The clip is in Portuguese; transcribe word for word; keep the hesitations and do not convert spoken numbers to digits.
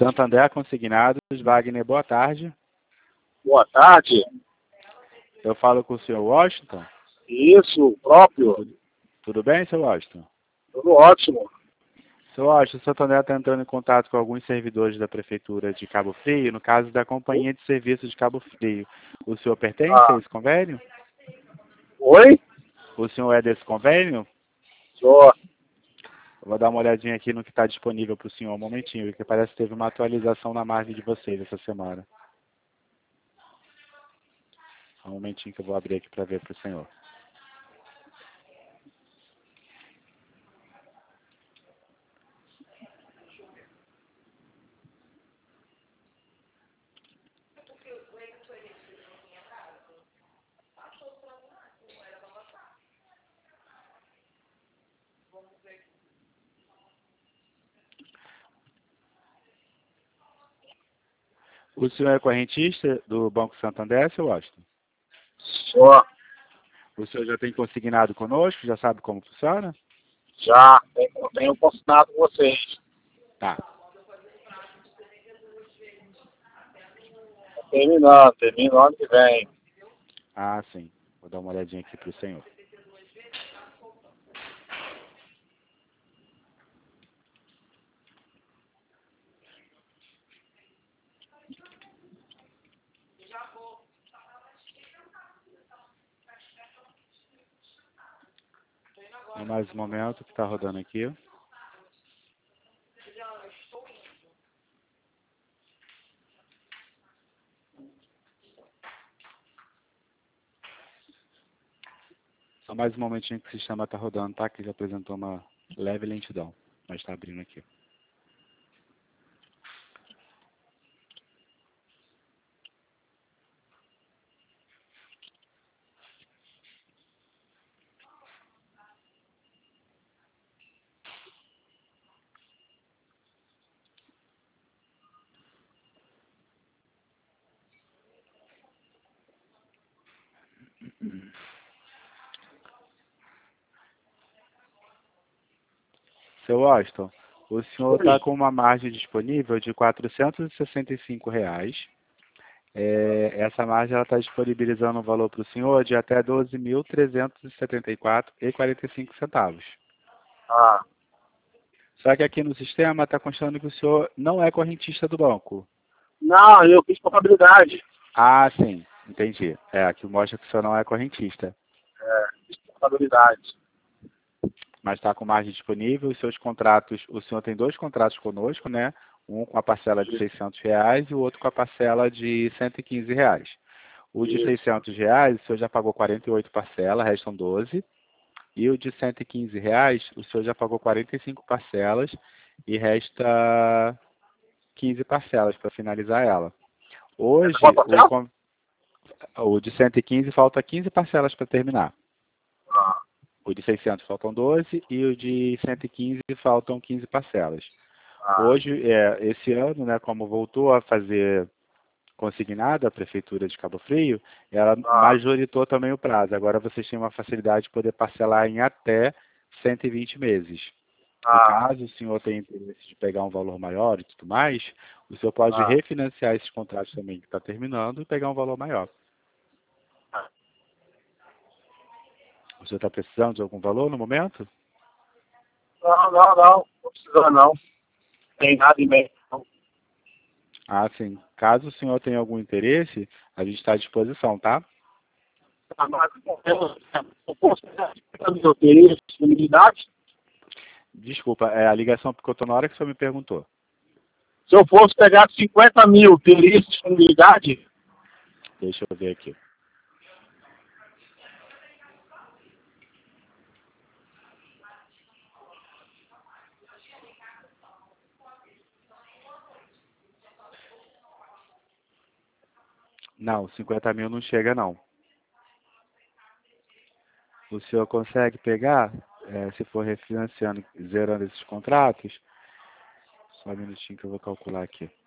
Santander Consignados, Wagner, boa tarde. Boa tarde. Eu falo com o senhor Washington? Isso, próprio. Tudo, tudo bem, senhor Washington? Tudo ótimo. Senhor Washington, o Santander está entrando em contato com alguns servidores da Prefeitura de Cabo Frio, no caso da Companhia de Serviços de Cabo Frio. O senhor pertence Ah. a esse convênio? Oi? O senhor é desse convênio? Sou. Eu vou dar uma olhadinha aqui no que está disponível para o senhor, um momentinho, porque parece que teve uma atualização na margem de vocês essa semana. Um momentinho que eu vou abrir aqui para ver para o senhor. O senhor é correntista do Banco Santander, seu Washington? Sou. O senhor já tem consignado conosco? Já sabe como funciona? Já. Tenho, tenho consignado com vocês. Tá. Tá terminando. Termina ano que vem. Ah, sim. Vou dar uma olhadinha aqui para o senhor. Em mais um momento que está rodando aqui. Só mais um momentinho que o sistema está rodando, tá? Que já apresentou uma leve lentidão. Mas está abrindo aqui. Seu Washington, o senhor está com uma margem disponível de quatrocentos e sessenta e cinco reais. É, essa margem está disponibilizando um valor para o senhor de até doze mil trezentos e setenta e quatro reais e quarenta e cinco centavos. Ah. Só que aqui no sistema está constando que o senhor não é correntista do banco. Não, eu fiz contabilidade. Ah, sim. Entendi. É, aqui mostra que o senhor não é correntista. É, fiz contabilidade. Mas está com margem disponível, os seus contratos, o senhor tem dois contratos conosco, né? Um com a parcela de seiscentos reais e o outro com a parcela de cento e quinze reais. O de Isso. seiscentos reais, o senhor já pagou quarenta e oito parcelas, restam doze. E o de cento e quinze reais, o senhor já pagou quarenta e cinco parcelas e resta quinze parcelas para finalizar ela. Hoje, o, com- o de cento e quinze falta quinze parcelas para terminar. Ah. O de seiscentos faltam doze e o de cento e quinze faltam quinze parcelas. Ah. Hoje, é, esse ano, né, como voltou a fazer consignada a Prefeitura de Cabo Frio, ela Ah. majoritou também o prazo. Agora vocês têm uma facilidade de poder parcelar em até cento e vinte meses. E Ah. caso o senhor tenha interesse de pegar um valor maior e tudo mais, o senhor pode Ah. refinanciar esses contratos também que está terminando e pegar um valor maior. O senhor está precisando de algum valor no momento? Não, não, não. Não precisa não. Tem nada em mente, não. Ah, sim. Caso o senhor tenha algum interesse, a gente está à disposição, tá? Ah, mas eu, eu posso pegar meu interesse, disponibilidade? Desculpa, é a ligação porque eu estou na hora que o senhor me perguntou. Se eu fosse pegar cinquenta mil, teria disponibilidade? Deixa eu ver aqui. Não, cinquenta mil não chega, não. O senhor consegue pegar, é, se for refinanciando, zerando esses contratos? Só um minutinho que eu vou calcular aqui.